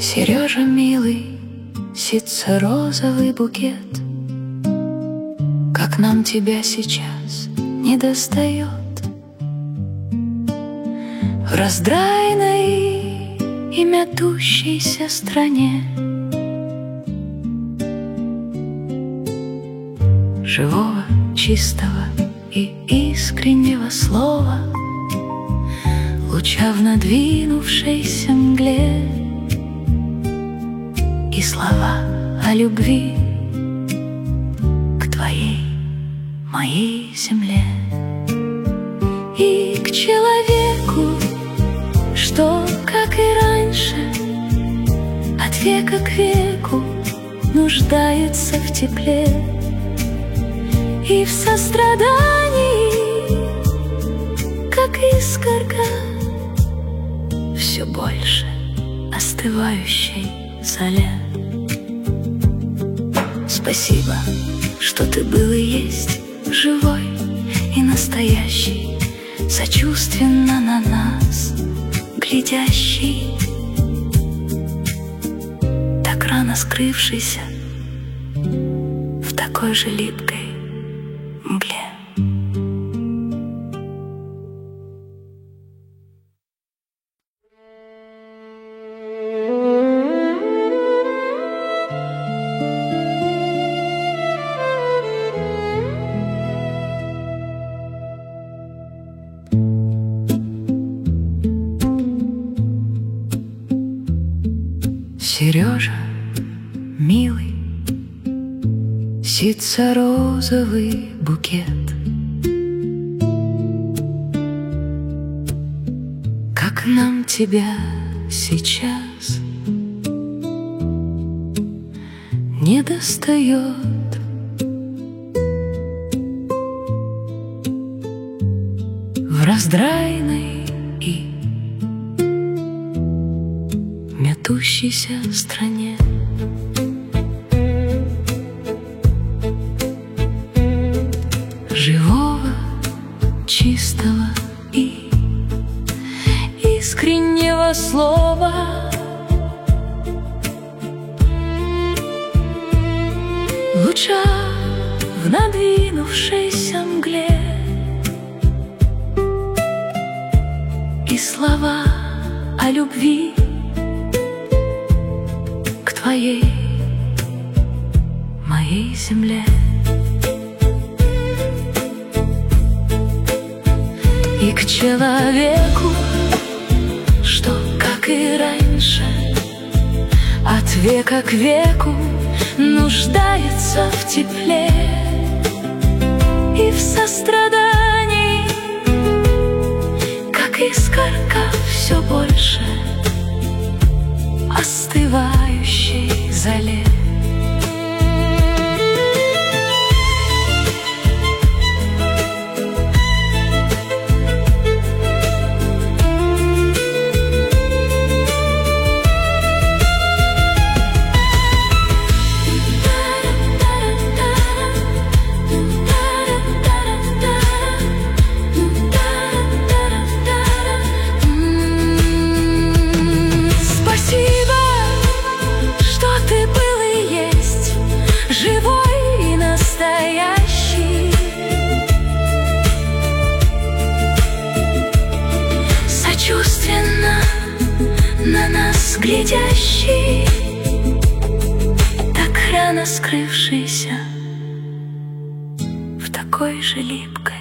Сережа, милый, сится розовый букет. Как нам тебя сейчас недостает в раздрайной и мятущейся стране живого, чистого и искреннего слова, луча в надвинувшейся мгле, и слова о любви к твоей, моей земле. И к человеку, что, как и раньше, от века к веку нуждается в тепле и в сострадании, как искорка все больше остывающей золе. Спасибо, что ты был и есть живой и настоящий, сочувственно на нас глядящий, так рано скрывшийся в такой же липкой мгле. Сережа, милый, сится розовый букет. Как нам тебя сейчас недостает в раздрайной и мятущейся стране. Живого, чистого и искреннего слова, луча в надвинувшейся мгле, и слова о любви к твоей, моей земле. И к человеку, что, как и раньше, от века к веку нуждается в тепле и в сострадании, как искорка все больше остывающей золе. Сочувственно на нас глядящий, так рано скрывшийся в такой же липкой